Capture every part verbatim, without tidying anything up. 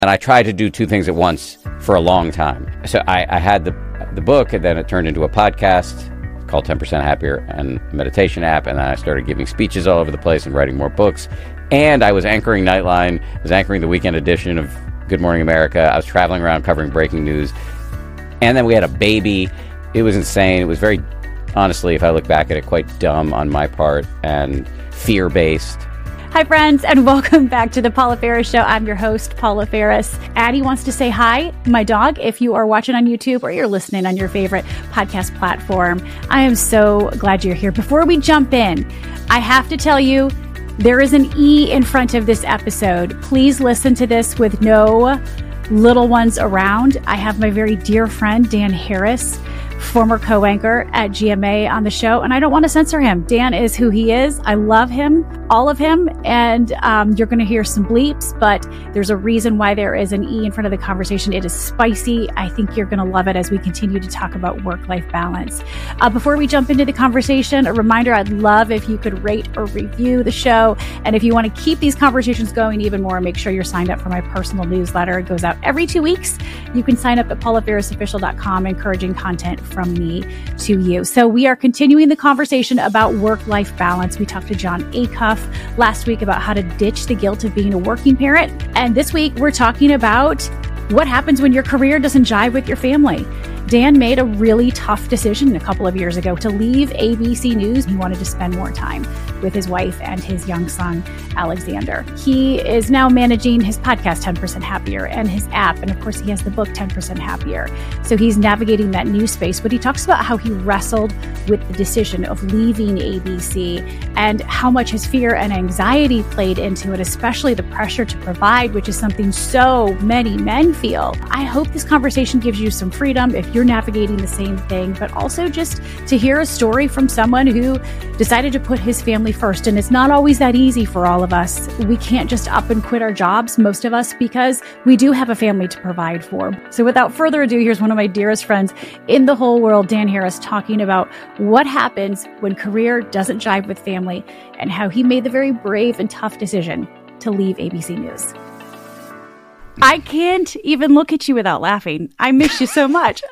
And I tried to do two things at once for a long time. So I, I had the the book, and then it turned into a podcast called ten percent Happier and a meditation app. And then I started giving speeches all over the place and writing more books. And I was anchoring Nightline. I was anchoring the weekend edition of Good Morning America. I was traveling around covering breaking news. And then we had a baby. It was insane. It was very, honestly, if I look back at it, quite dumb on my part and fear-based. Hi, friends, and welcome back to the Paula Ferris Show. I'm your host, Paula Ferris. Addie wants to say hi, my dog, if you are watching on YouTube or you're listening on your favorite podcast platform. I am so glad you're here. Before we jump in, I have to tell you, there is an E in front of this episode. Please listen to this with no little ones around. I have my very dear friend, Dan Harris, former co-anchor at G M A on the show, and I don't want to censor him. Dan is who he is. I love him, all of him, and um, you're going to hear some bleeps, but there's a reason why there is an E in front of the conversation. It is spicy. I think you're going to love it as we continue to talk about work-life balance. Uh, before we jump into the conversation, a reminder, I'd love if you could rate or review the show, and if you want to keep these conversations going even more, make sure you're signed up for my personal newsletter. It goes out every two weeks. You can sign up at paula ferris official dot com, encouraging content from me to you. So we are continuing the conversation about work-life balance. We talked to Jon Acuff last week about how to ditch the guilt of being a working parent. And this week we're talking about what happens when your career doesn't jive with your family. Dan made a really tough decision a couple of years ago to leave A B C News. He wanted to spend more time with his wife and his young son, Alexander. He is now managing his podcast, ten percent Happier, and his app. And of course, he has the book, ten percent Happier. So he's navigating that new space. But he talks about how he wrestled with the decision of leaving A B C and how much his fear and anxiety played into it, especially the pressure to provide, which is something so many men feel. I hope this conversation gives you some freedom if you're navigating the same thing, but also just to hear a story from someone who decided to put his family first. And it's not always that easy for all of us. We can't just up and quit our jobs, most of us, because we do have a family to provide for. So without further ado, here's one of my dearest friends in the whole world, Dan Harris, talking about what happens when career doesn't jive with family and how he made the very brave and tough decision to leave A B C News. I can't even look at you without laughing. I miss you so much.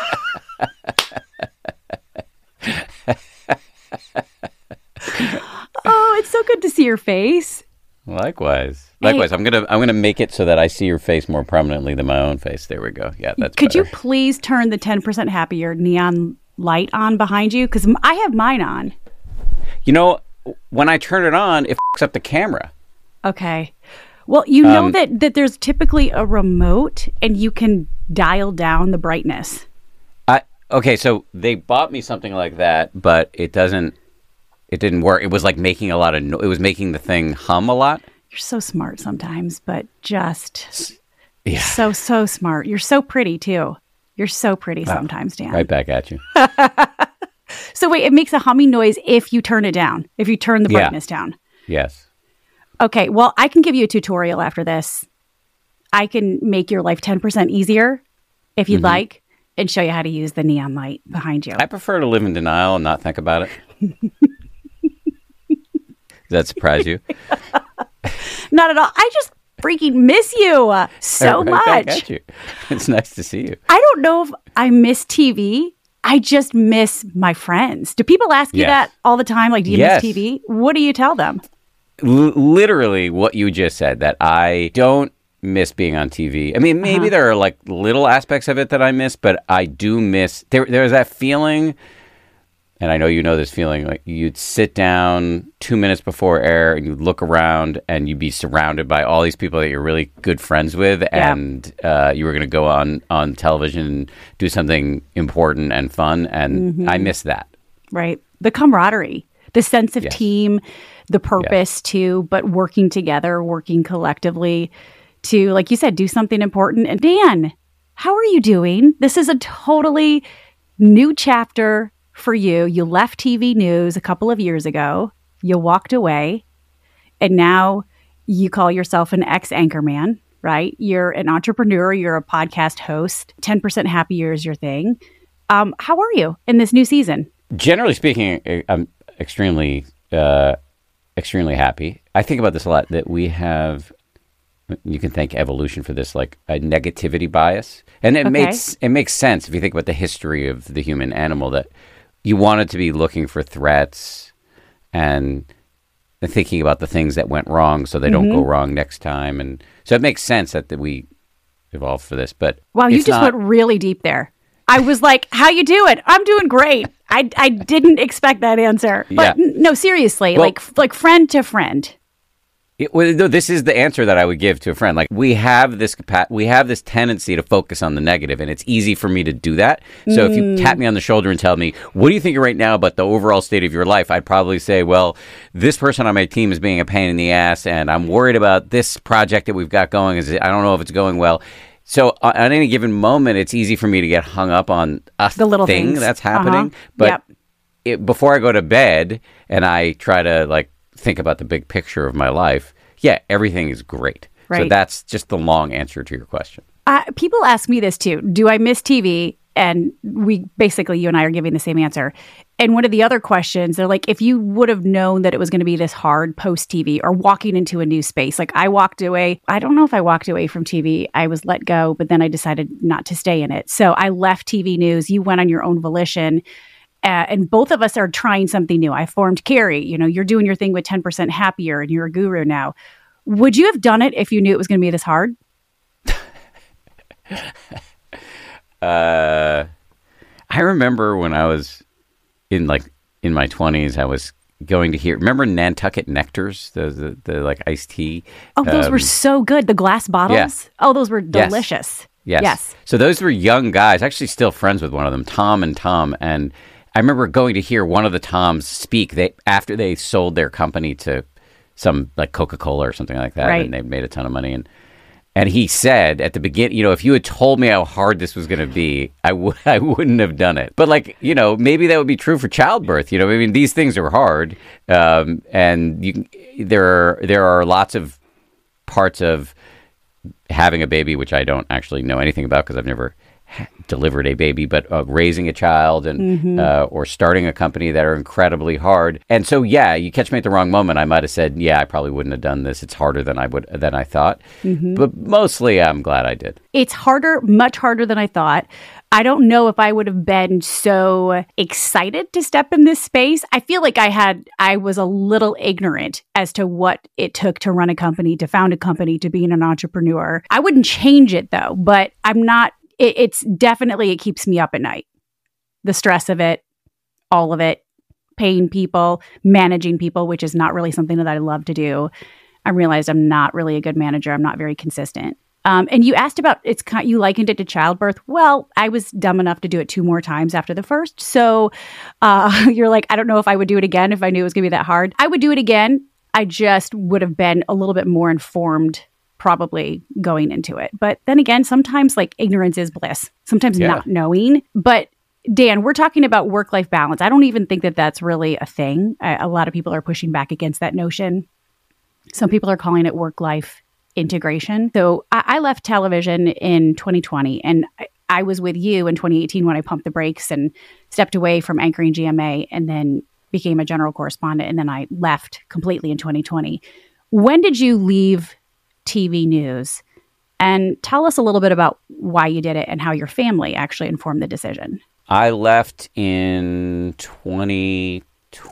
Oh, it's so good to see your face. Likewise. Likewise. Hey. I'm gonna I'm gonna make it so that I see your face more prominently than my own face. There we go. Yeah, that's Could better. you please turn the ten percent Happier neon light on behind you? Because I have mine on. You know, when I turn it on, it f***s up the camera. Okay. Well, you know um, that, that there's typically a remote and you can dial down the brightness. I okay, so they bought me something like that, but it doesn't. It didn't work. It was like making a lot of. No- it was making the thing hum a lot. You're so smart sometimes, but just yeah. so so smart. You're so pretty too. You're so pretty wow. sometimes, Dan. Right back at you. So wait, it makes a humming noise if you turn it down. If you turn the brightness yeah. down. Yes. Okay, well, I can give you a tutorial after this. I can make your life ten percent easier if you'd mm-hmm. like and show you how to use the neon light behind you. I prefer to live in denial and not think about it. Does that surprise you? Not at all. I just freaking miss you so right much. Back at you. It's nice to see you. I don't know if I miss T V. I just miss my friends. Do people ask you yes. that all the time? Like, do you yes. miss T V? What do you tell them? L- literally what you just said, that I don't miss being on T V. I mean, maybe uh-huh. there are like little aspects of it that I miss, but I do miss, there. there's that feeling, and I know you know this feeling, like you'd sit down two minutes before air and you'd look around and you'd be surrounded by all these people that you're really good friends with, yeah. and uh, you were going to go on, on television and do something important and fun, and mm-hmm. I miss that. Right. The camaraderie, the sense of yes. team, the purpose yes. to, but working together, working collectively to, like you said, do something important. And Dan, how are you doing? This is a totally new chapter for you. You left T V news a couple of years ago. You walked away, and now you call yourself an ex-anchorman, right? You're an entrepreneur. You're a podcast host. ten percent Happier is your thing. Um, how are you in this new season? Generally speaking, I'm extremely, uh, extremely happy. I think about this a lot, that we have you can thank evolution for this, like a negativity bias. And it Okay. makes it makes sense if you think about the history of the human animal, that you wanted to be looking for threats and thinking about the things that went wrong so they don't go wrong next time. And so it makes sense that, that we evolved for this. But Wow, you it's just not- went really deep there. I was like, how you doing? I'm doing great. I, I didn't expect that answer. But Yeah. n- no, seriously, Well- like like friend to friend. It, well, no, this is the answer that I would give to a friend. Like we have this capa- we have this tendency to focus on the negative, and it's easy for me to do that. So if you tap me on the shoulder and tell me, "What do you think right now about the overall state of your life?" I'd probably say, "Well, this person on my team is being a pain in the ass, and I'm worried about this project that we've got going. Is I don't know if it's going well." So uh, at any given moment, it's easy for me to get hung up on a The little thing things. that's happening. Uh-huh. But Yep. it, before I go to bed and I try to like think about the big picture of my life, yeah, everything is great. So Right. that's just the long answer to your question. Uh, people ask me this too. Do I miss T V? And we basically, you and I are giving the same answer. And one of the other questions, they're like, if you would have known that it was going to be this hard post T V or walking into a new space, like I walked away, I don't know if I walked away from T V. I was let go, but then I decided not to stay in it. So I left T V news. You went on your own volition. Uh, and both of us are trying something new. I formed Carrie. You know, you're doing your thing with ten percent Happier and you're a guru now. Would you have done it if you knew it was going to be this hard? Uh, I remember when I was in like in my twenties, I was going to hear. Remember Nantucket Nectars, the the, the like iced tea. Oh, those Um, were so good. The glass bottles. yeah. Oh, those were Yes. delicious. Yes. Yes. So those were young guys. Actually, still friends with one of them, Tom and Tom. And I remember going to hear one of the Toms speak. They after they sold their company to some like Coca-Cola or something like that, Right. and they made a ton of money. And and he said at the beginning, you know, if you had told me how hard this was going to be, I would I wouldn't have done it. But like, you know, maybe that would be true for childbirth. You know, I mean, these things are hard, um, and you there are there are lots of parts of having a baby, which I don't actually know anything about because I've never ha- delivered a baby, but uh, raising a child and uh, or starting a company that are incredibly hard. And so, yeah, you catch me at the wrong moment. I might have said, yeah, I probably wouldn't have done this. It's harder than I would than I thought. But mostly, I'm glad I did. It's harder, much harder than I thought. I don't know if I would have been so excited to step in this space. I feel like I had, I was a little ignorant as to what it took to run a company, to found a company, to being an entrepreneur. I wouldn't change it though, but I'm not, it, it's definitely, it keeps me up at night. The stress of it, all of it, paying people, managing people, which is not really something that I love to do. I realized I'm not really a good manager. I'm not very consistent. Um, and you asked about it's kind, you likened it to childbirth. Well, I was dumb enough to do it two more times after the first. So uh, you're like, I don't know if I would do it again if I knew it was going to be that hard. I would do it again. I just would have been a little bit more informed probably going into it. But then again, sometimes like ignorance is bliss, sometimes Yeah. not knowing. But Dan, we're talking about work-life balance. I don't even think that that's really a thing. I, a lot of people are pushing back against that notion. Some people are calling it work-life integration. So I, I left television in twenty twenty, and I, I was with you in twenty eighteen when I pumped the brakes and stepped away from anchoring G M A and then became a general correspondent. And then I left completely in twenty twenty. When did you leave T V news? And tell us a little bit about why you did it and how your family actually informed the decision. I left in twenty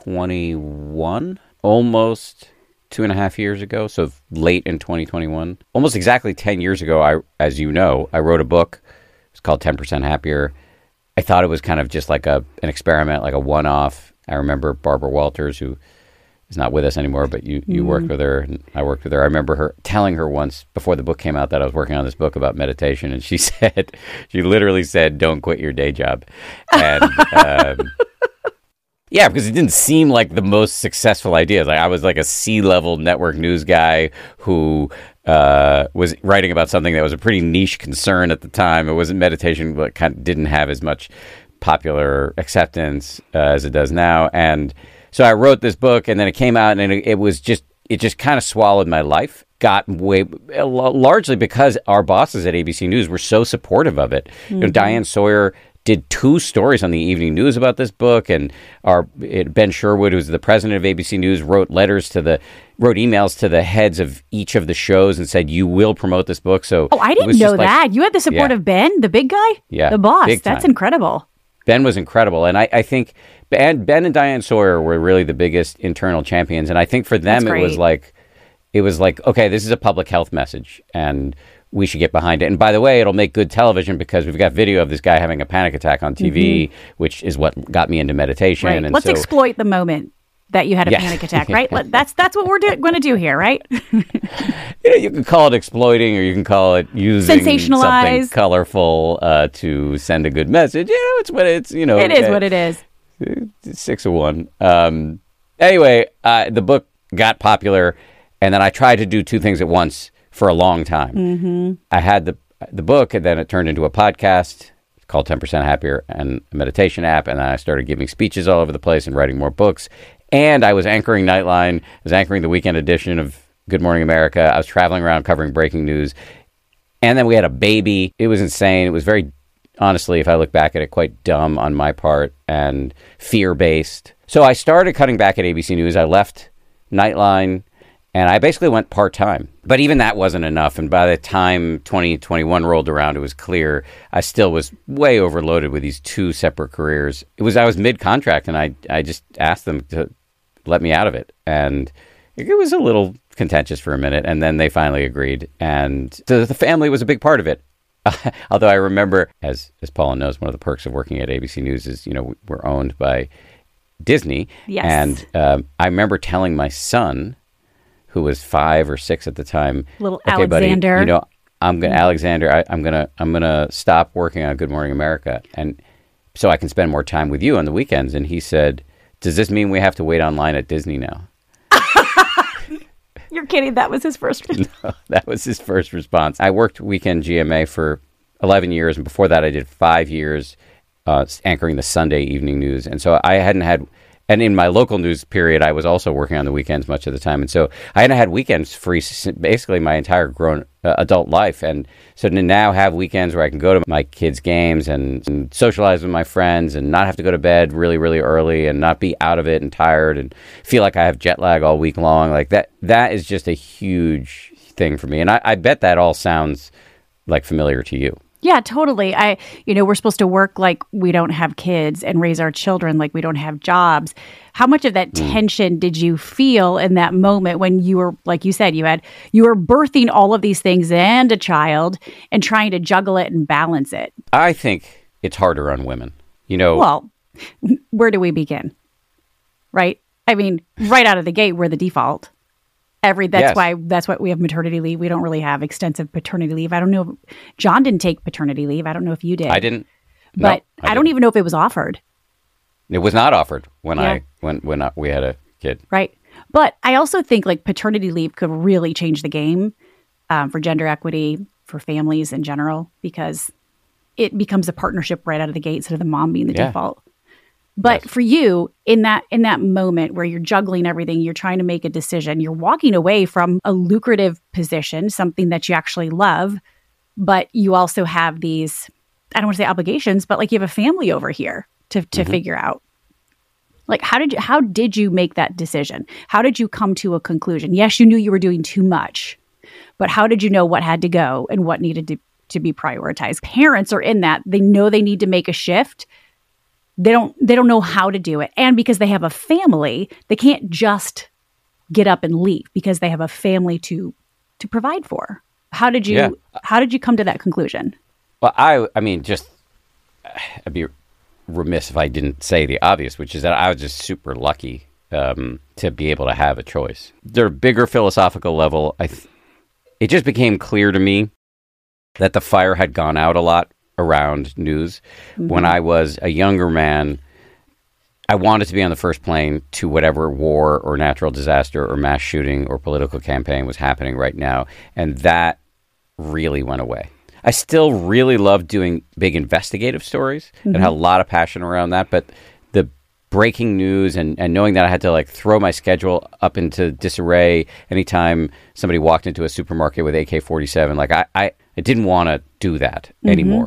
twenty-one, almost two and a half years ago. So late in twenty twenty-one, almost exactly ten years ago. I, as you know, I wrote a book. It's called ten percent Happier. I thought it was kind of just like a an experiment, like a one-off. I remember Barbara Walters, who is not with us anymore, but you, you Mm. worked with her and I worked with her. I remember her telling her once before the book came out that I was working on this book about meditation. And she said, she literally said, don't quit your day job. And, um, yeah, because it didn't seem like the most successful idea. Like I was like a C-level network news guy who uh, was writing about something that was a pretty niche concern at the time. It wasn't meditation, but kind of didn't have as much popular acceptance uh, as it does now. And so I wrote this book, and then it came out, and it, it was just it just kind of swallowed my life. Got way largely because our bosses at A B C News were so supportive of it. Mm-hmm. You know, Diane Sawyer did two stories on the evening news about this book, and our it, Ben Sherwood, who's the president of A B C News, wrote letters to the wrote emails to the heads of each of the shows and said, "You will promote this book." So oh, I didn't know that. Like, you had the support yeah. of Ben, the big guy, yeah, the boss. That's incredible. Ben was incredible, and I, I think Ben, Ben and Diane Sawyer were really the biggest internal champions, and I think for them it was like it was like okay, this is a public health message, and we should get behind it. And by the way, it'll make good television because we've got video of this guy having a panic attack on T V, mm-hmm. which is what got me into meditation. Right. And Let's so, exploit the moment that you had a yeah. panic attack, right? That's that's what we're do- going to do here, right? you know, you can call it exploiting, or you can call it using something colorful uh, to send a good message. You know, it's what it's, you know. It is uh, what it is. Six of one. Um, anyway, uh, the book got popular, and then I tried to do two things at once for a long time. Mm-hmm. I had the the book, and then it turned into a podcast called ten percent Happier and a meditation app, and then I started giving speeches all over the place and writing more books. And I was anchoring Nightline. I was anchoring the weekend edition of Good Morning America. I was traveling around covering breaking news. And then we had a baby. It was insane. It was very, honestly, if I look back at it, quite dumb on my part and fear-based. So I started cutting back at A B C News. I left Nightline, and I basically went part-time. But even that wasn't enough. And by the time twenty twenty-one rolled around, it was clear I still was way overloaded with these two separate careers. It was I was mid-contract, and I I just asked them to let me out of it. And it was a little contentious for a minute, and then they finally agreed. And the, the family was a big part of it. Although I remember, as as Paula knows, one of the perks of working at A B C News is, you know, we're owned by Disney. Yes. And um, I remember telling my son, who was five or six at the time, little okay, Alexander, buddy, you know, I'm gonna Alexander, I, I'm gonna I'm gonna stop working on Good Morning America, and so I can spend more time with you on the weekends. And he said, "Does this mean we have to wait online at Disney now?" You're kidding. That was his first response. No, that was his first response. I worked weekend G M A for eleven years, and before that I did five years uh, anchoring the Sunday evening news. And so I hadn't had, and in my local news period, I was also working on the weekends much of the time. And so I hadn't had weekends free basically my entire grown uh, adult life. And so to now have weekends where I can go to my kids' games and, and socialize with my friends and not have to go to bed really, really early and not be out of it and tired and feel like I have jet lag all week long, like that, that is just a huge thing for me. And I, I bet that all sounds like familiar to you. Yeah, totally. I, you know, we're supposed to work like we don't have kids and raise our children like we don't have jobs. How much of that mm. tension did you feel in that moment when you were, like you said, you had, you were birthing all of these things and a child and trying to juggle it and balance it? I think it's harder on women, you know. Well, where do we begin? Right? I mean, right out of the gate, we're the default. Every that's yes. why that's why we have maternity leave. We don't really have extensive paternity leave. I don't know. If, John didn't take paternity leave. I don't know if you did. I didn't. But no, I, I didn't. don't even know if it was offered. It was not offered when yeah. I when when I, we had a kid. Right. But I also think like paternity leave could really change the game um, for gender equity, for families in general, because it becomes a partnership right out of the gate instead of the mom being the yeah. default. But yes. for you, in that in that moment where you're juggling everything, you're trying to make a decision, you're walking away from a lucrative position, something that you actually love, but you also have these, I don't want to say obligations, but like you have a family over here to to mm-hmm. figure out. Like, how did you how did you make that decision? How did you come to a conclusion? Yes, you knew you were doing too much, but how did you know what had to go and what needed to, to be prioritized? Parents are in that. They know they need to make a shift. They don't they don't know how to do it. And because they have a family, they can't just get up and leave because they have a family to to provide for. How did you yeah. how did you come to that conclusion? Well, I I mean, just I'd be remiss if I didn't say the obvious, which is that I was just super lucky um, to be able to have a choice. Their bigger philosophical level, I th- it just became clear to me that the fire had gone out a lot around news. Mm-hmm. When I was a younger man, I wanted to be on the first plane to whatever war or natural disaster or mass shooting or political campaign was happening right now. And that really went away. I still really love doing big investigative stories mm-hmm. and had a lot of passion around that. But the breaking news and, and knowing that I had to like throw my schedule up into disarray anytime somebody walked into a supermarket with A K forty-seven, like I, I, I didn't want to do that mm-hmm. anymore.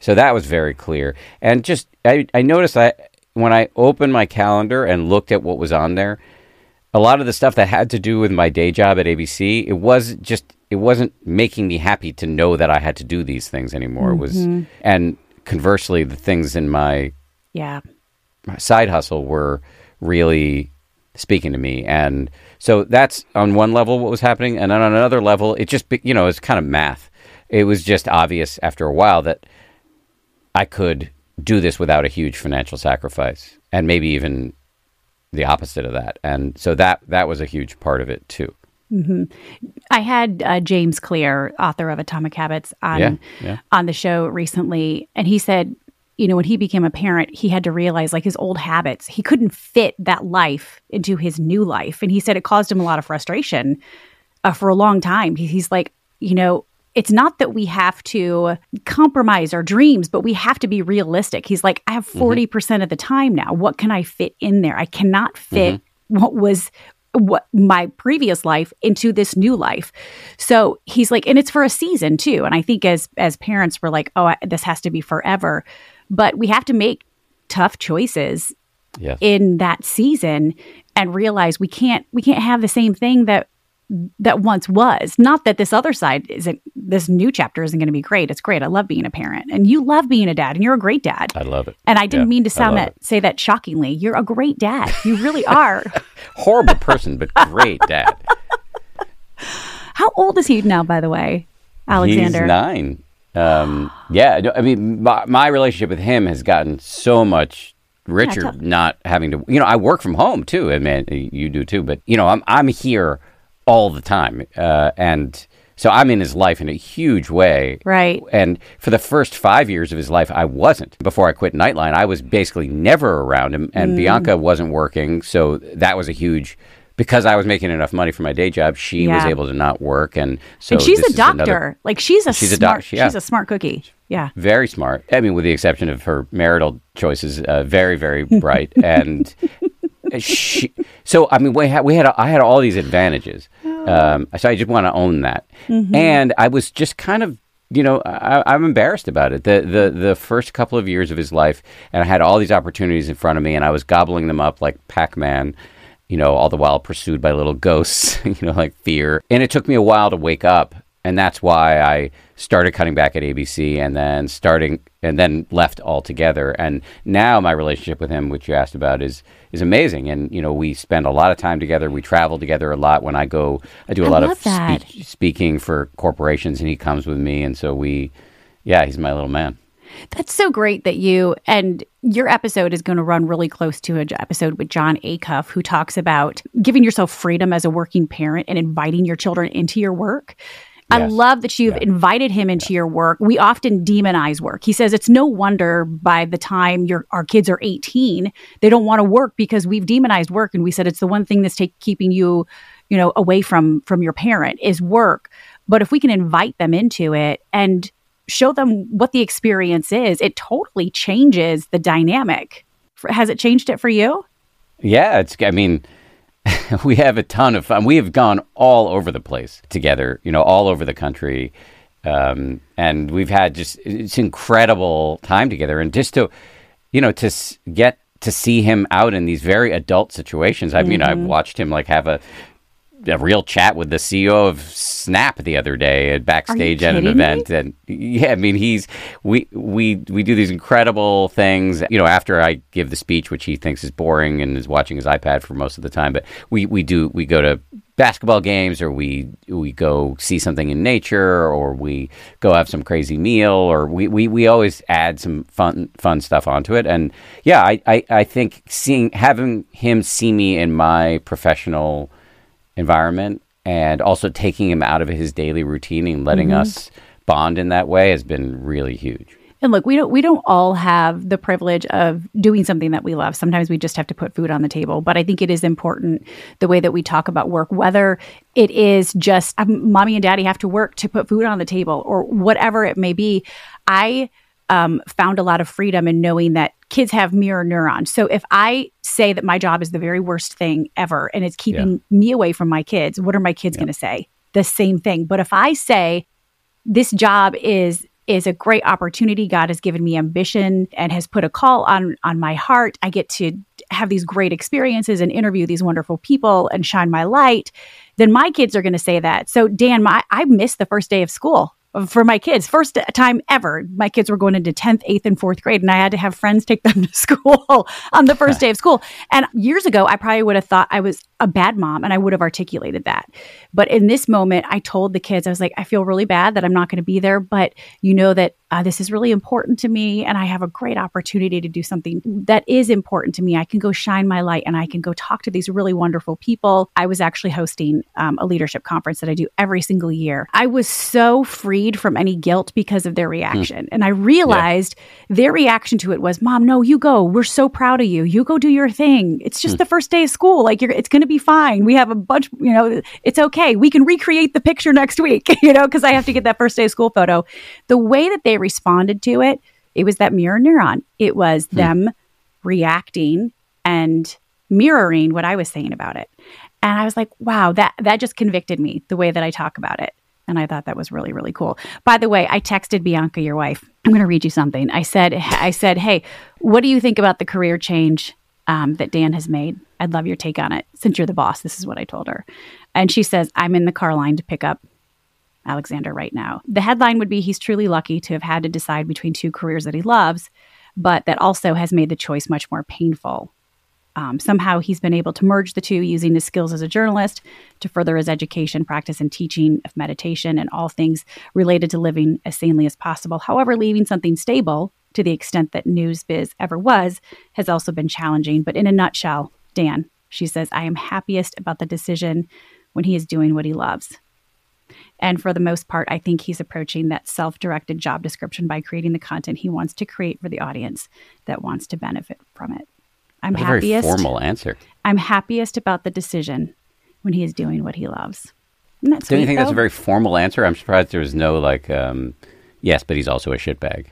So that was very clear. And just, I, I noticed I, when I opened my calendar and looked at what was on there, a lot of the stuff that had to do with my day job at A B C, it was just, it wasn't making me happy to know that I had to do these things anymore. Mm-hmm. It was, and conversely, the things in my, yeah. my side hustle were really speaking to me. And so that's on one level what was happening. And then on another level, it just, you know, it's kind of math. It was just obvious after a while that I could do this without a huge financial sacrifice, and maybe even the opposite of that. And so that that was a huge part of it too. Mm-hmm. I had uh, James Clear, author of Atomic Habits, on yeah, yeah. on the show recently, and he said, you know, when he became a parent, he had to realize like his old habits, he couldn't fit that life into his new life, and he said it caused him a lot of frustration uh, for a long time. He, he's like, you know, it's not that we have to compromise our dreams, but we have to be realistic. He's like, I have forty percent mm-hmm. of the time now. What can I fit in there? I cannot fit mm-hmm. what was what my previous life into this new life. So he's like, and it's for a season too. And I think as as parents, we're like, oh, I, this has to be forever. But we have to make tough choices yes. in that season and realize we can't we can't have the same thing that that once was. Not that this other side isn't, this new chapter isn't going to be great. It's great. I love being a parent, and you love being a dad, and you're a great dad. I love it. And I didn't yeah, mean to sound that it. say that shockingly. You're a great dad. You really are. Horrible person, but great dad. How old is he now, by the way, Alexander? He's nine. Um, yeah, no, I mean, my, my relationship with him has gotten so much richer. Yeah, not having to, you know, I work from home too. I mean, you do too. But you know, I'm I'm here all the time. Uh, and so I'm in his life in a huge way. Right. And for the first five years of his life, I wasn't. Before I quit Nightline, I was basically never around him. And mm. Bianca wasn't working. So that was a huge, because I was making enough money for my day job, she yeah. was able to not work. And so and she's this a doctor. Another, like she's a she's smart, a doc, yeah. she's a smart cookie. Yeah. Very smart. I mean, with the exception of her marital choices, uh, very, very bright. And she, so, I mean, we had, we had, I had all these advantages. Um, so I just want to own that. Mm-hmm. And I was just kind of, you know, I, I'm embarrassed about it. The, the the first couple of years of his life, and I had all these opportunities in front of me, and I was gobbling them up like Pac-Man, you know, all the while pursued by little ghosts, you know, like fear. And it took me a while to wake up. And that's why I started cutting back at A B C and then starting and then left altogether. And now my relationship with him, which you asked about, is is amazing. And, you know, we spend a lot of time together. We travel together a lot. When I go, I do a I lot of speak, speaking for corporations, and he comes with me. And so we, yeah, he's my little man. That's so great that you, and your episode is going to run really close to an episode with John Acuff, who talks about giving yourself freedom as a working parent and inviting your children into your work. Yes. I love that you've yeah. invited him into yeah. your work. We often demonize work. He says it's no wonder by the time your our kids are eighteen, they don't want to work because we've demonized work. And we said it's the one thing that's take, keeping you, you know, away from from your parent is work. But if we can invite them into it and show them what the experience is, it totally changes the dynamic. Has it changed it for you? Yeah, it's, I mean, we have a ton of fun. We have gone all over the place together, you know, all over the country. Um, and we've had just, it's incredible time together. And just to, you know, to s- get to see him out in these very adult situations. I mean, mm-hmm. I watched him like have a, a real chat with the C E O of Snap the other day at backstage at an event. Me? And yeah, I mean, he's, we, we, we do these incredible things, you know, after I give the speech, which he thinks is boring and is watching his iPad for most of the time. But we, we do, we go to basketball games, or we, we go see something in nature, or we go have some crazy meal, or we, we, we always add some fun, fun stuff onto it. And yeah, I, I, I think seeing, having him see me in my professional environment, and also taking him out of his daily routine and letting mm-hmm. us bond in that way has been really huge. And look, we don't we don't all have the privilege of doing something that we love. Sometimes we just have to put food on the table. But I think it is important the way that we talk about work, whether it is just um, mommy and daddy have to work to put food on the table, or whatever it may be. I um, found a lot of freedom in knowing that kids have mirror neurons. So if I say that my job is the very worst thing ever and it's keeping yeah. me away from my kids, what are my kids yeah. going to say? The same thing. But if I say this job is is a great opportunity. God has given me ambition and has put a call on on my heart. I get to have these great experiences and interview these wonderful people and shine my light. Then my kids are going to say that. So Dan, my, I missed the first day of school for my kids. First time ever. My kids were going into tenth, eighth, and fourth grade, and I had to have friends take them to school on the first day of school. And years ago, I probably would have thought I was a bad mom, and I would have articulated that. But in this moment, I told the kids, I was like, I feel really bad that I'm not going to be there, but you know that uh, this is really important to me, and I have a great opportunity to do something that is important to me. I can go shine my light, and I can go talk to these really wonderful people. I was actually hosting um, a leadership conference that I do every single year. I was so freed from any guilt because of their reaction. Mm. And I realized yeah. their reaction to it was, Mom, no, you go. We're so proud of you. You go do your thing. It's just mm. the first day of school. Like, you're, it's going to be fine. We have a bunch, you know, it's okay. We can recreate the picture next week, you know, because I have to get that first day of school photo. The way that they responded to it, it was that mirror neuron. It was mm. them reacting and mirroring what I was saying about it. And I was like, wow, that, that just convicted me, the way that I talk about it. And I thought that was really, really cool. By the way, I texted Bianca, your wife. I'm going to read you something. I said, I said, hey, what do you think about the career change um, that Dan has made? I'd love your take on it. Since you're the boss, this is what I told her. And she says, I'm in the car line to pick up Alexander right now. The headline would be, he's truly lucky to have had to decide between two careers that he loves, but that also has made the choice much more painful. Um, somehow he's been able to merge the two using his skills as a journalist to further his education, practice, and teaching of meditation and all things related to living as sanely as possible. However, leaving something stable to the extent that NewsBiz ever was has also been challenging. But in a nutshell, Dan, she says, I am happiest about the decision when he is doing what he loves. And for the most part, I think he's approaching that self-directed job description by creating the content he wants to create for the audience that wants to benefit from it. I'm That's happiest. A very formal answer. I'm happiest about the decision when he is doing what he loves. Isn't that sweet, Don't you think though? that's a very formal answer? I'm surprised there was no like, um, yes, but he's also a shitbag.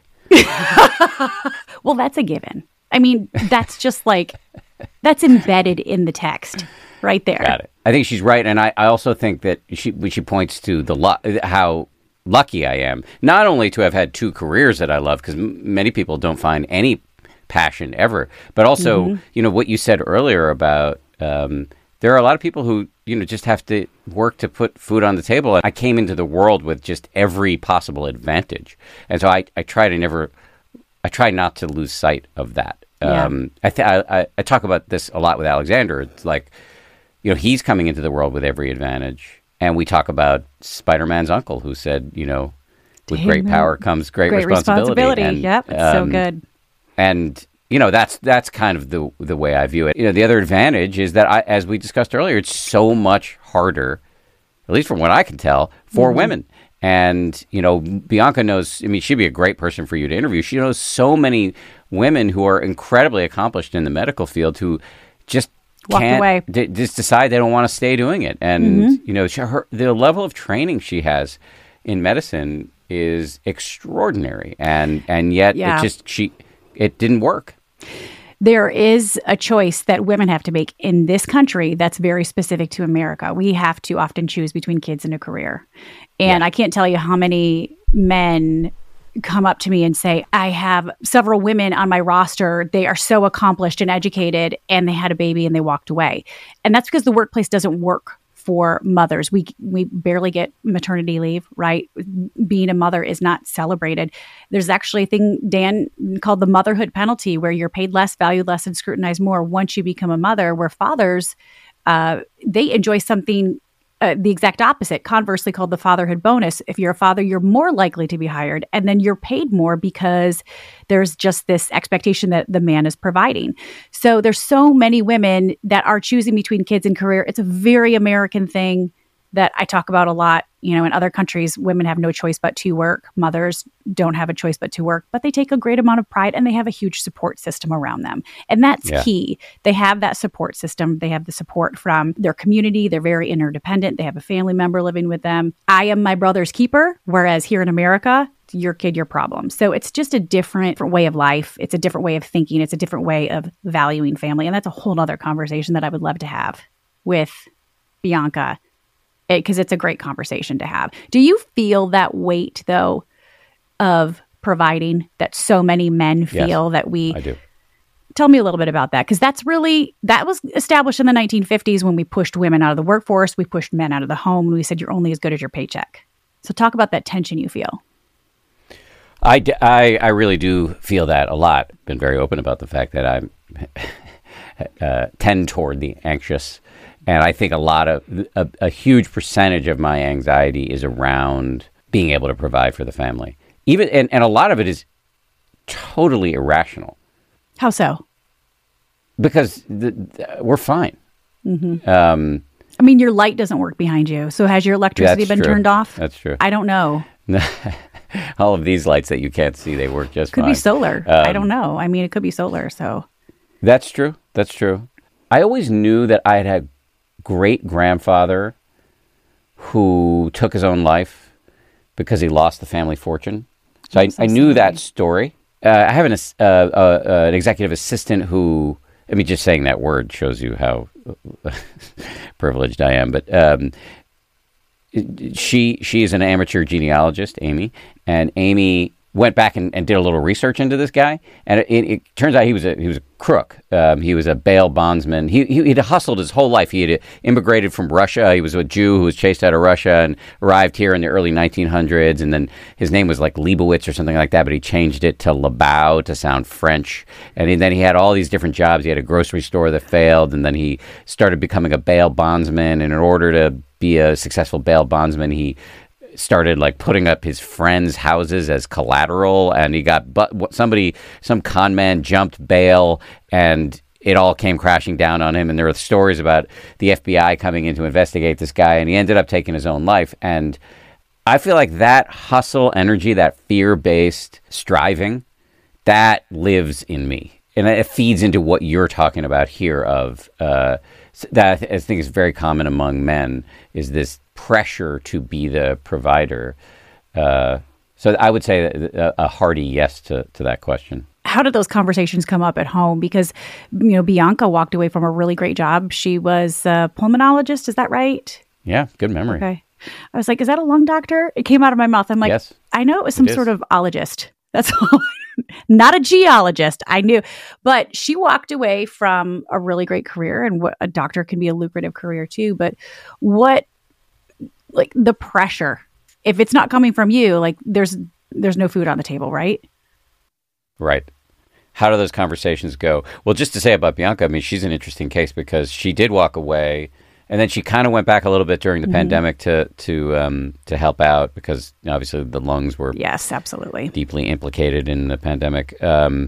Well, that's a given. I mean, that's just like, that's embedded in the text right there. Got it. I think she's right. And I, I also think that she, when she points to the lu- how lucky I am, not only to have had two careers that I love, because m- many people don't find any passion ever, but also, mm-hmm. you know, what you said earlier about um, there are a lot of people who, you know, just have to work to put food on the table. And I came into the world with just every possible advantage. And so I, I try to never, I try not to lose sight of that. Yeah. Um, I, th- I, I talk about this a lot with Alexander. It's like, you know, he's coming into the world with every advantage. And we talk about Spider-Man's uncle who said, you know, with Damn great power comes great, great responsibility. responsibility. And, yep, it's um, so good. And, you know, that's that's kind of the the way I view it. You know, the other advantage is that, I, as we discussed earlier, it's so much harder, at least from what I can tell, for mm-hmm. women. And, you know, Bianca knows, I mean, she'd be a great person for you to interview. She knows so many women who are incredibly accomplished in the medical field who just Walked can't, away. D- just decide they don't want to stay doing it. And, mm-hmm. you know, she, her, the level of training she has in medicine is extraordinary. And, and yet yeah. it just, she... it didn't work. There is a choice that women have to make in this country that's very specific to America. We have to often choose between kids and a career. And yeah. I can't tell you how many men come up to me and say, I have several women on my roster. They are so accomplished and educated, and they had a baby and they walked away. And that's because the workplace doesn't work for mothers. We we barely get maternity leave, right? Being a mother is not celebrated. There's actually a thing, Dan, called the motherhood penalty, where you're paid less, valued less, and scrutinized more once you become a mother, where fathers, uh, they enjoy something Uh, the exact opposite, conversely called the fatherhood bonus. If you're a father, you're more likely to be hired, and then you're paid more because there's just this expectation that the man is providing. So there's so many women that are choosing between kids and career. It's a very American thing that I talk about a lot. You know, in other countries, women have no choice but to work. Mothers don't have a choice but to work, but they take a great amount of pride and they have a huge support system around them. And that's yeah. key. They have that support system. They have the support from their community. They're very interdependent. They have a family member living with them. I am my brother's keeper, whereas here in America, your kid, your problem. So it's just a different way of life. It's a different way of thinking. It's a different way of valuing family. And that's a whole other conversation that I would love to have with Bianca, because it, it's a great conversation to have. Do you feel that weight, though, of providing that so many men feel Yes, that we... I do. Tell me a little bit about that, because that's really, that was established in the nineteen fifties when we pushed women out of the workforce, we pushed men out of the home, and we said you're only as good as your paycheck. So talk about that tension you feel. I, d- I, I really do feel that a lot. Been very open about the fact that I uh, tend toward the anxious. And I think a lot of, a, a huge percentage of my anxiety is around being able to provide for the family. Even, and, and a lot of it is totally irrational. How so? Because the, the, we're fine. Mm-hmm. Um, I mean, your light doesn't work behind you. So has your electricity That's been true. turned off? That's true. I don't know. All of these lights that you can't see, they work just Could fine. be solar. Um, I don't know. I mean, it could be solar. So That's true. That's true. I always knew that I had had a great grandfather who took his own life because he lost the family fortune. So I, so I knew sorry. that story. Uh, I have an, uh, uh, uh, an executive assistant who, I mean, just saying that word shows you how privileged I am. But um, she she is an amateur genealogist, Amy, and Amy went back and, and did a little research into this guy, and it, it, it turns out he was a he was a crook. Um, he was a bail bondsman. He, he he'd hustled his whole life. He had immigrated from Russia. He was a Jew who was chased out of Russia and arrived here in the early nineteen hundreds. And then his name was like Leibowitz or something like that, but he changed it to Lebau to sound French. And he, then he had all these different jobs. He had a grocery store that failed, and then he started becoming a bail bondsman. And in order to be a successful bail bondsman, he started like putting up his friends' houses as collateral, and he got but somebody some con man jumped bail, and it all came crashing down on him. And there were stories about the F B I coming in to investigate this guy, and he ended up taking his own life. And I feel like that hustle energy, that fear-based striving, that lives in me, and it feeds into what you're talking about here of uh that I think is very common among men, is this pressure to be the provider. Uh, so I would say a, a hearty yes to, to that question. how did those conversations come up at home? Because, you know, Bianca walked away from a really great job. She was a pulmonologist. Is that right? Yeah, good memory. Okay. I was like, is that a lung doctor? It came out of my mouth. I'm like, yes, I know it was some it sort of ologist. That's all. Not a geologist. I knew. But she walked away from a really great career, and what a doctor can be a lucrative career too. But what, like the pressure, if it's not coming from you, like there's there's no food on the table, right? Right. How do those conversations go? Well, just to say about Bianca, I mean, she's an interesting case because she did walk away, and then she kind of went back a little bit during the mm-hmm. pandemic to to um, to help out because you know, obviously the lungs were yes, absolutely deeply implicated in the pandemic, um,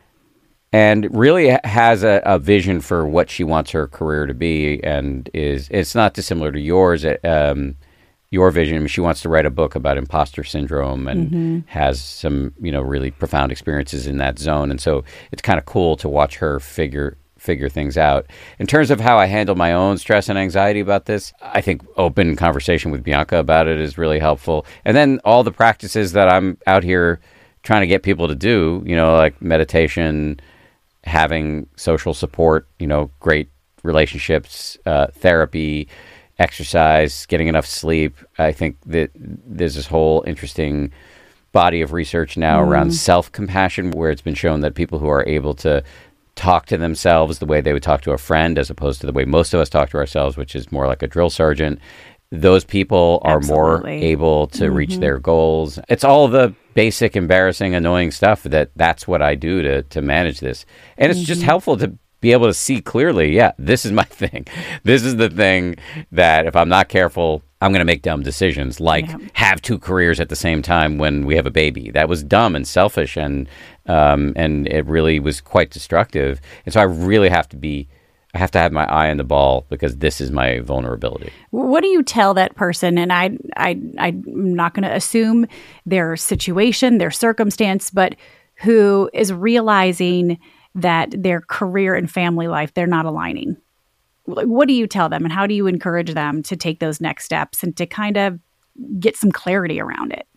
and really has a, a vision for what she wants her career to be, and is it's not dissimilar to yours. Um, your vision. I mean, she wants to write a book about imposter syndrome and mm-hmm. has some, you know, really profound experiences in that zone. And so it's kind of cool to watch her figure figure things out. In terms of how I handle my own stress and anxiety about this, I think open conversation with Bianca about it is really helpful. And then all the practices that I'm out here trying to get people to do, you know, like meditation, having social support, you know, great relationships, uh, therapy, exercise, getting enough sleep. I think that there's this whole interesting body of research now mm. around self-compassion, where it's been shown that people who are able to talk to themselves the way they would talk to a friend, as opposed to the way most of us talk to ourselves, which is more like a drill sergeant, those people are Absolutely. more able to mm-hmm. reach their goals. It's all the basic, embarrassing, annoying stuff that that's what I do to to manage this. And it's mm-hmm. just helpful to be able to see clearly, yeah, this is my thing. This is the thing that if I'm not careful, I'm going to make dumb decisions, like yeah. have two careers at the same time when we have a baby. That was dumb and selfish, and um, and it really was quite destructive. And so I really have to be, I have to have my eye on the ball because this is my vulnerability. What do you tell that person? And I, I, I'm not going to assume their situation, their circumstance, but who is realizing that their career and family life, they're not aligning. What do you tell them, and how do you encourage them to take those next steps and to kind of get some clarity around it?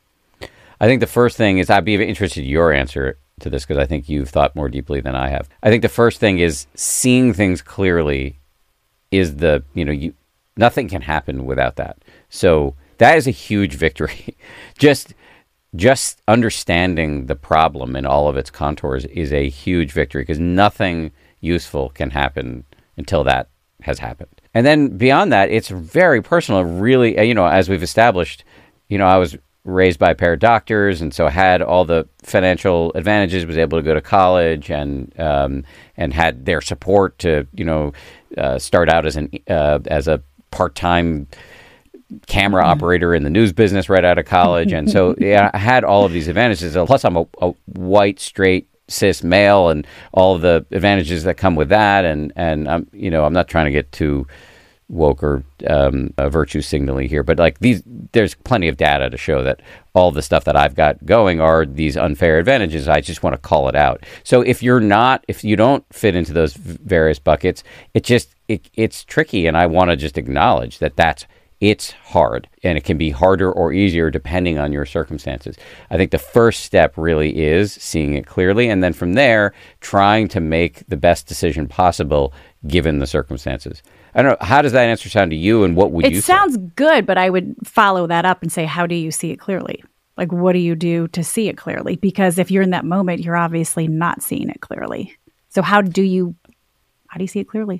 I think the first thing is, I'd be interested in your answer to this because I think you've thought more deeply than I have. I think the first thing is seeing things clearly is the, you know, you nothing can happen without that. So that is a huge victory. Just just understanding the problem in all of its contours is a huge victory, because nothing useful can happen until that has happened. And then beyond that, it's very personal. Really, you know, as we've established, you know, I was raised by a pair of doctors, and so had all the financial advantages, was able to go to college, and um, and had their support to, you know, uh, start out as an uh, as a part-time camera mm-hmm. operator in the news business right out of college. And so yeah, I had all of these advantages. Plus, I'm a, a white, straight, cis male, and all of the advantages that come with that. And, and I'm, you know, I'm not trying to get too woke or um, uh, virtue signaling here, but like these, there's plenty of data to show that all the stuff that I've got going are these unfair advantages. I just want to call it out. So if you're not, if you don't fit into those various buckets, it just, it, it's tricky. And I want to just acknowledge that that's, it's hard, and it can be harder or easier depending on your circumstances. I think the first step really is seeing it clearly, and then from there, trying to make the best decision possible given the circumstances. I don't know, how does that answer sound to you, and what would it you say? It sounds good, but I would follow that up and say, how do you see it clearly? Like, what do you do to see it clearly? Because if you're in that moment, you're obviously not seeing it clearly. So how do you, how do you see it clearly?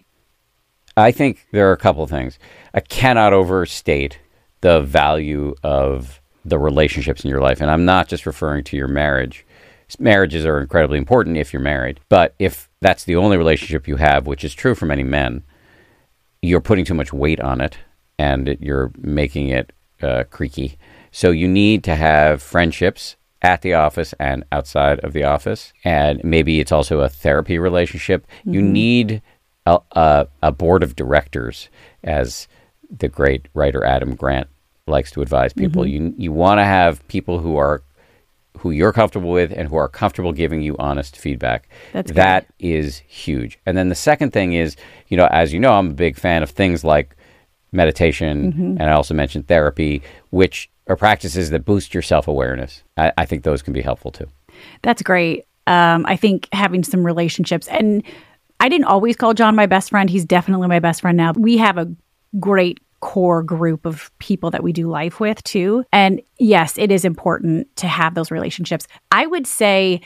I think there are a couple of things. I cannot overstate the value of the relationships in your life. And I'm not just referring to your marriage. Marriages are incredibly important if you're married. But if that's the only relationship you have, which is true for many men, you're putting too much weight on it, and it, you're making it uh, creaky. So you need to have friendships at the office and outside of the office. And maybe it's also a therapy relationship. Mm-hmm. You need A, a, a board of directors, as the great writer Adam Grant likes to advise people. Mm-hmm. You you want to have people who are who you're comfortable with and who are comfortable giving you honest feedback. That's that good. Is huge. And then the second thing is, you know, as you know, I'm a big fan of things like meditation, mm-hmm. and I also mentioned therapy, which are practices that boost your self-awareness. I, I think those can be helpful too. That's great. Um, I think having some relationships, and I didn't always call John my best friend. He's definitely my best friend now. We have a great core group of people that we do life with too. And yes, it is important to have those relationships. I would say,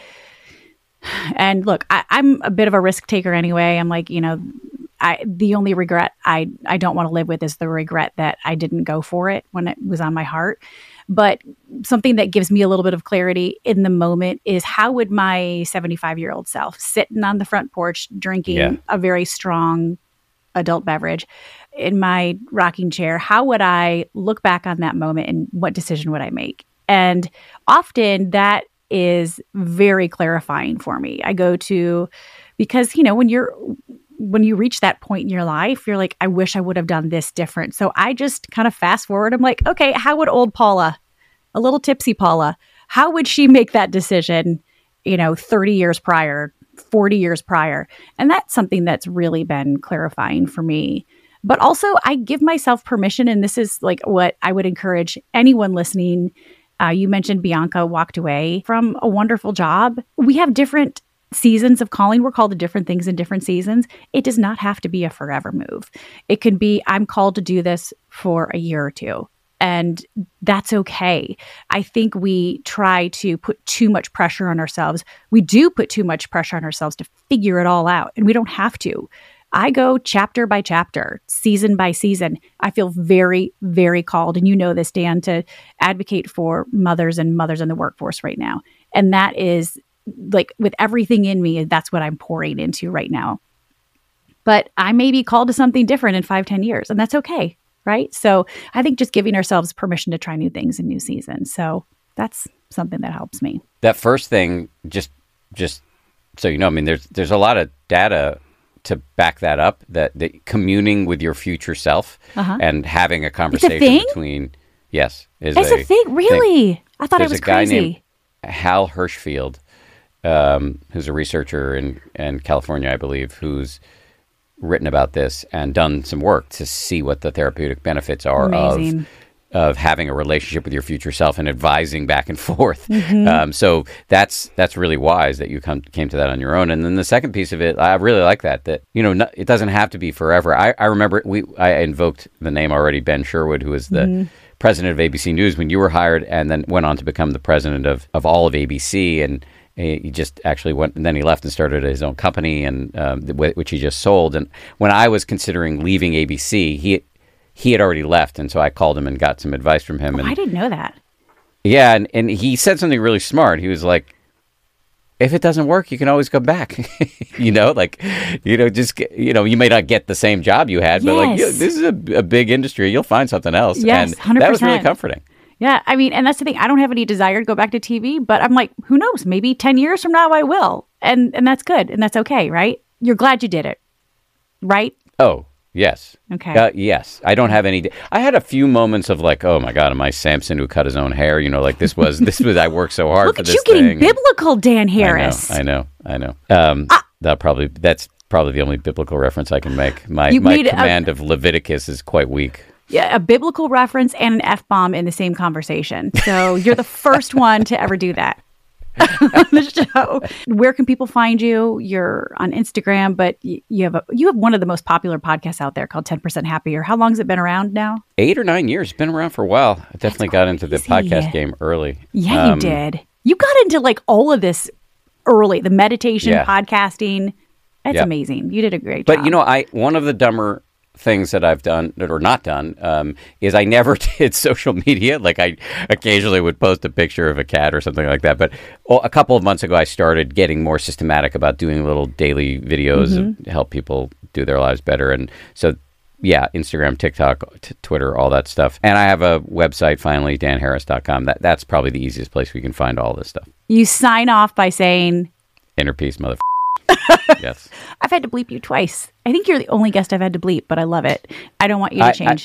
and look, I, I'm a bit of a risk taker anyway. I'm like, you know, I the only regret I, I don't want to live with is the regret that I didn't go for it when it was on my heart. But something that gives me a little bit of clarity in the moment is, how would my seventy-five-year-old self, sitting on the front porch drinking yeah. a very strong adult beverage in my rocking chair, how would I look back on that moment, and what decision would I make? And often that is very clarifying for me. I go to, because, you know, when you're when you reach that point in your life, you're like, I wish I would have done this different. So I just kind of fast forward. I'm like, okay, how would old Paula, a little tipsy Paula, how would she make that decision, you know, thirty years prior, forty years prior? And that's something that's really been clarifying for me. But also, I give myself permission, and this is like what I would encourage anyone listening. Uh, you mentioned Bianca walked away from a wonderful job. We have different seasons of calling. We're called to different things in different seasons. It does not have to be a forever move. It can be, I'm called to do this for a year or two, and that's okay. I think we try to put too much pressure on ourselves. We do put too much pressure on ourselves to figure it all out, and we don't have to. I go chapter by chapter, season by season. I feel very, very called, and you know this, Dan, to advocate for mothers and mothers in the workforce right now. And that is, like, with everything in me, that's what I'm pouring into right now. But I may be called to something different in five, ten years, and that's okay, right? So I think just giving ourselves permission to try new things in new seasons. So that's something that helps me. That first thing, just just so you know, I mean, there's there's a lot of data to back that up, that, that communing with your future self uh-huh. and having a conversation it's a thing? between, yes, is it's a, a thing. Really? Thing. I thought there's it was a guy crazy. Named Hal Hirschfield, um, who's a researcher in, in California, I believe, who's written about this and done some work to see what the therapeutic benefits are Amazing. of of having a relationship with your future self and advising back and forth. Mm-hmm. Um, so that's that's really wise that you come, came to that on your own. And then the second piece of it, I really like that, that, you know, no, it doesn't have to be forever. I, I remember we I invoked the name already, Ben Sherwood, who is the mm-hmm. president of A B C News when you were hired, and then went on to become the president of, of all of A B C. And he just actually went, and then he left and started his own company, and um, which he just sold. And when I was considering leaving A B C, he he had already left, and so I called him and got some advice from him. Oh, and, I didn't know that. Yeah, and, and he said something really smart. He was like, if it doesn't work, you can always go back. you know, like, you know, just, you know, you may not get the same job you had, but like, Yes. this is a, a big industry. You'll find something else. Yes, and one hundred percent. that was really comforting. Yeah, I mean, and that's the thing. I don't have any desire to go back to T V, but I'm like, who knows? Maybe ten years from now I will. And and that's good. And that's okay, right? You're glad you did it, right? Oh, yes. Okay. Uh, yes. I don't have any. I had a few moments of like, oh my God, am I Samson who cut his own hair? You know, like this was, this was, I worked so hard Look for at this you getting thing. biblical, Dan Harris. I know, I know, I know. Um, Ah. that probably, that's probably the only biblical reference I can make. My, You my made a- command of Leviticus is quite weak. Yeah, a biblical reference and an F-bomb in the same conversation. So you're the first one to ever do that on the show. Where can people find you? You're on Instagram, but y- you have a, you have one of the most popular podcasts out there called ten percent Happier. How long has it been around now? Eight or nine years. Been around for a while. I definitely got into the crazy. podcast game early. Yeah, Um, you did. You got into like all of this early, the meditation, Yeah. podcasting. That's Yeah. amazing. You did a great But job. you know, I one of the dumber things that I've done or not done um, is I never did social media. Like I occasionally would post a picture of a cat or something like that. But oh, a couple of months ago, I started getting more systematic about doing little daily videos Mm-hmm. to help people do their lives better. And so, yeah, Instagram, TikTok, t- Twitter, all that stuff. And I have a website, finally, dan harris dot com. That, that's probably the easiest place we can find all this stuff. You sign off by saying, Inner peace, mother. Yes. I've had to bleep you twice. I think you're the only guest I've had to bleep, but I love it. I don't want you to I- change.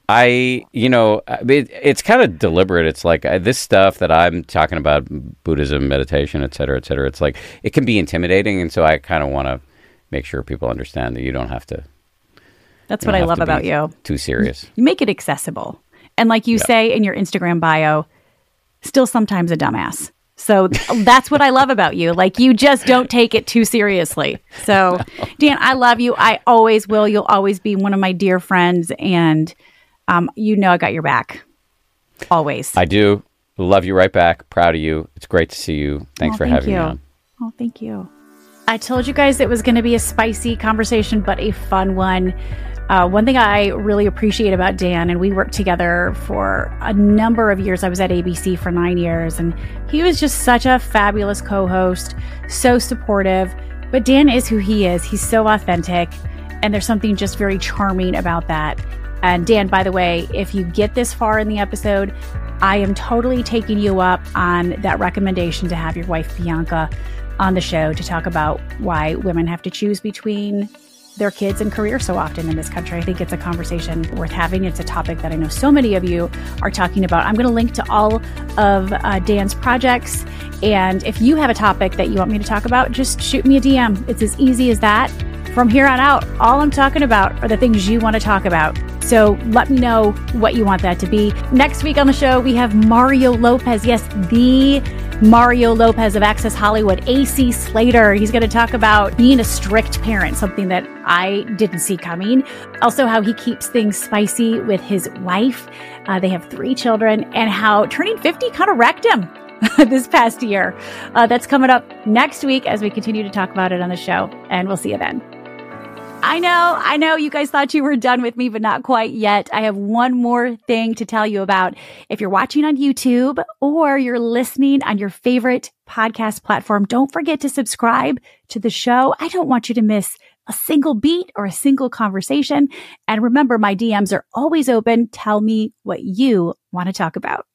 I, you know, I mean, it, it's kind of deliberate. It's like uh, this stuff that I'm talking about, Buddhism, meditation, et cetera, et cetera. It's like, it can be intimidating. And so I kind of want to make sure people understand that you don't have to. That's you what don't I have love to about be you. Too serious. You make it accessible. And like you Yeah. say in your Instagram bio, still sometimes a dumbass. So that's what I love about you. Like you just don't take it too seriously. So Dan, I love you. I always will. You'll always be one of my dear friends. And um, you know I got your back. Always. I do love you right back. Proud of you. It's great to see you. Thanks Oh, for thank having you. me on. Oh, thank you. I told you guys it was going to be a spicy conversation, but a fun one. Uh, one thing I really appreciate about Dan, and we worked together for a number of years. I was at A B C for nine years, and he was just such a fabulous co-host, so supportive. But Dan is who he is. He's so authentic, and there's something just very charming about that. And Dan, by the way, if you get this far in the episode, I am totally taking you up on that recommendation to have your wife, Bianca, on the show to talk about why women have to choose between their kids and career so often in this country. I think it's a conversation worth having. It's a topic that I know so many of you are talking about. I'm going to link to all of uh, Dan's projects. And if you have a topic that you want me to talk about, just shoot me a D M. It's as easy as that. From here on out, all I'm talking about are the things you want to talk about. So let me know what you want that to be. Next week on the show, we have Mario Lopez. Yes, the Mario Lopez of Access Hollywood, A C Slater. He's going to talk about being a strict parent, something that I didn't see coming. Also, how he keeps things spicy with his wife. Uh, they have three children, and how turning fifty kind of wrecked him this past year. Uh, that's coming up next week as we continue to talk about it on the show, and we'll see you then. I know, I know you guys thought you were done with me, but not quite yet. I have one more thing to tell you about. If you're watching on YouTube or you're listening on your favorite podcast platform, don't forget to subscribe to the show. I don't want you to miss a single beat or a single conversation. And remember, my D Ms are always open. Tell me what you want to talk about.